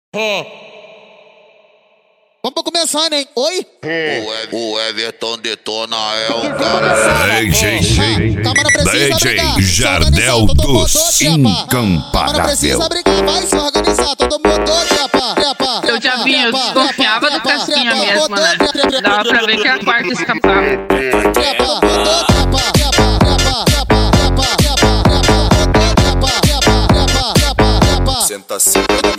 Vamos começar, né? Oi? O Everton Detona é um cara. DJ Jardel dos Não precisa brigar, vai se organizar, todo mundo trepa. Eu já vinha, eu desconfiava do Casquinha mesmo, né? Dava pra ver que a quarta escapava. Senta, senta.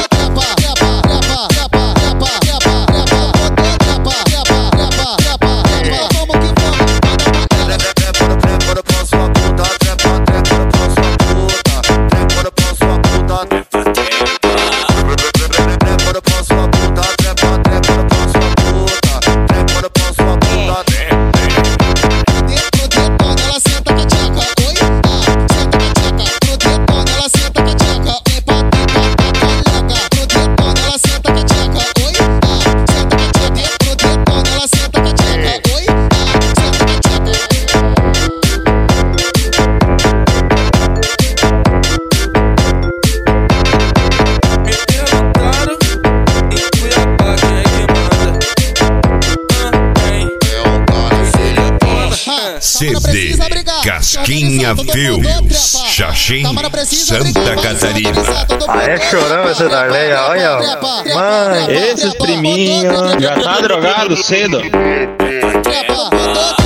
CD Casquinha Filmes, Xaxim, Santa Catarina. É chorão esse Darley, olha. Mãe, esses priminhos. Já tá drogado cedo.